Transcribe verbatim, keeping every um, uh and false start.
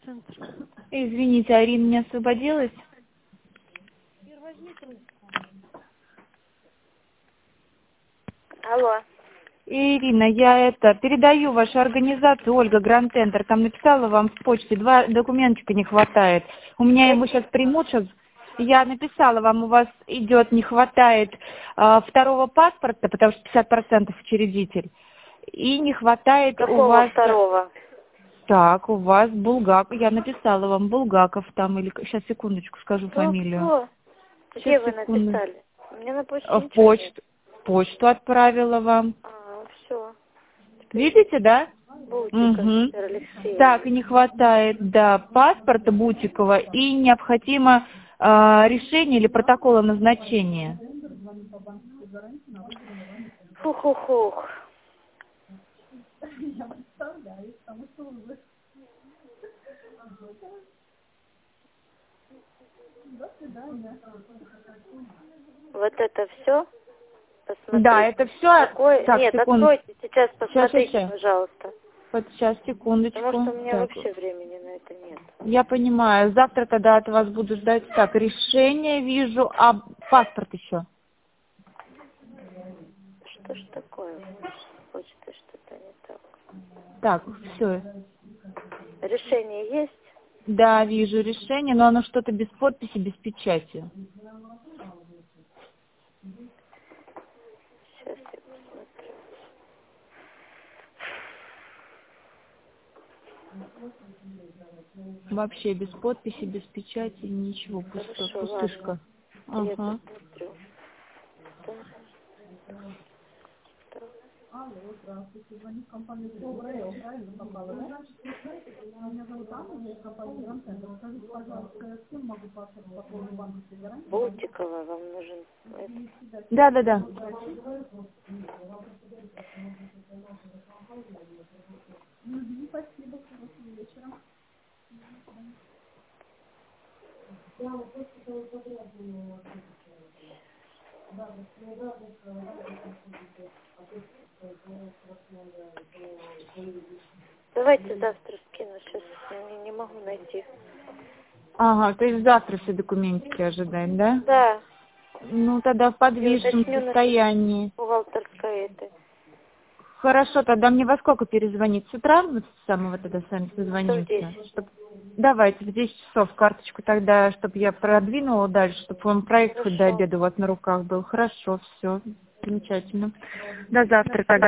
центр. Извините, Арина не освободилась? Алло. Ирина, я это, передаю вашу организацию, Ольга Гранд-Тендер, там написала вам в почте, два документика не хватает. У меня его сейчас примут, сейчас. Я написала вам, у вас идет, не хватает э, второго паспорта, потому что пятьдесят процентов учредитель. И не хватает Какого у вас... второго? Так, у вас Булгаков, я написала вам Булгаков там, или... Сейчас, секундочку, скажу Кто, фамилию. кто? Где Сейчас, вы секунду. написали? У меня на почте В ничего нет. почту, в почту отправила вам. А, все. Видите, да? Бутиков Угу. Виктор Алексеевич. Так, не хватает, да, паспорта Бутикова и необходимо э, решение или протокол о назначении. Фух-фух-фух. Вот это все? Посмотрите. Да, это все. Какой... Так, Нет, секунду. откройте сейчас, посмотрите, сейчас, сейчас. пожалуйста. Вот сейчас, секундочку. Потому что у меня Так. вообще времени на это нет. Я понимаю. Завтра тогда от вас буду ждать. Так, решение вижу, а паспорт еще. Что ж такое? Почта что-то не так. Так, все. Решение есть? Да, вижу решение, но оно что-то без подписи, без печати. Сейчас я посмотрю. Вообще без подписи, без печати, ничего, пусто, Хорошо, пустышка. ладно. Я Ага. посмотрю. Так. Так. Алло, здравствуйте. Звонит компания Добрая, правильно попала, да? Меня зовут Анна, я компания Гранд-Тендер. Скажите, пожалуйста, я с кем могу пообщаться по поводу банковской гарантии? Бутикова вам нужен. Это. Да, да, да. Угу, спасибо, хорошего вечера. Давайте завтра скину. Сейчас я не, не могу найти. Ага, то есть завтра все документики ожидаем, да? Да. Ну, тогда в подвижном уточню состоянии. Бухгалтерская это. Хорошо, тогда мне во сколько перезвонить? С утра мы с самого тогда с вами созвонимся? Чтоб... Давайте в десять часов карточку тогда, чтобы я продвинула дальше, чтобы вам проект хоть до обеда у вас на руках был. Хорошо, все, замечательно. До завтра тогда.